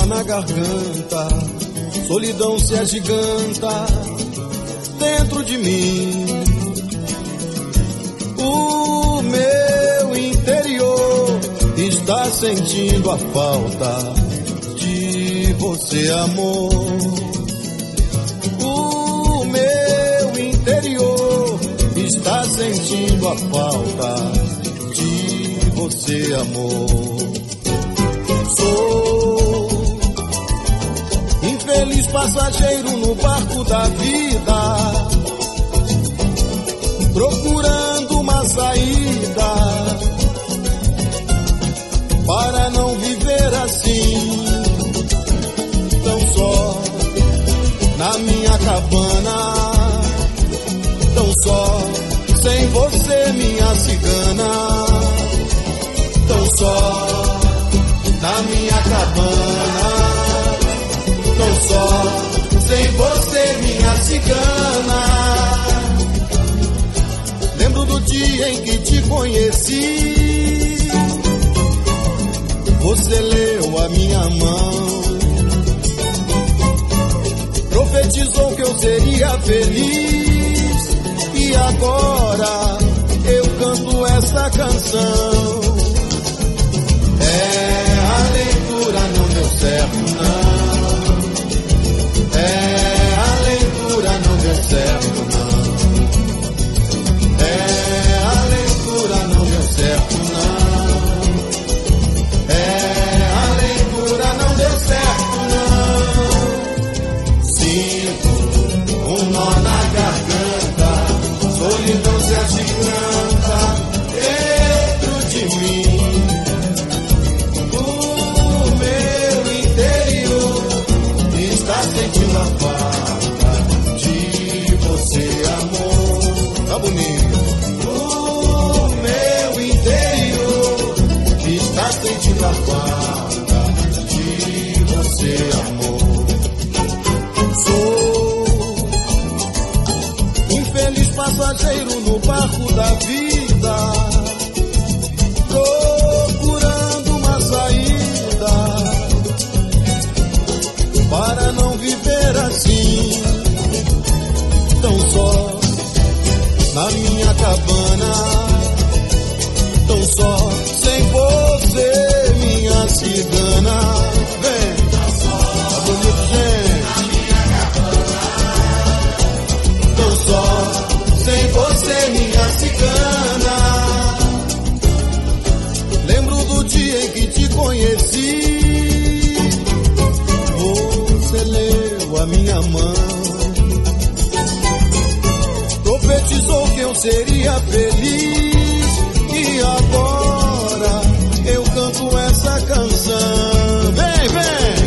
na garganta, solidão se agiganta dentro de mim. O meu interior está sentindo a falta de você, amor. O meu interior está sentindo a falta de você, amor. Sou infeliz passageiro no barco da vida, procurando uma saída para não viver assim, tão só na minha cabana, tão só sem você, minha cigana, tão só na minha cabana, tão só sem você, minha cigana. Lembro do dia em que te conheci, você leu a minha mão, profetizou que eu seria feliz, e agora eu canto essa canção. A leitura não deu certo, não. A leitura não deu certo, não. A leitura não deu certo, não. A leitura não deu certo, não. Sinto um nó na garganta, solidão se agiganta dentro de mim. Sentindo a falta de você, amor. Tá bonito. O meu interior está sentindo a falta de você, amor. Sou infeliz passageiro no barco da vida, procurando uma saída para não viver assim, tão só na minha cabana, tão só sem você, minha cigana. Vem, tá bonito, gente. Na minha cabana, tão só sem você, minha cigana. Lembro do dia em que te conheci, você leu a minha mão, profetizou que eu seria feliz, e agora eu canto essa canção. Vem, vem!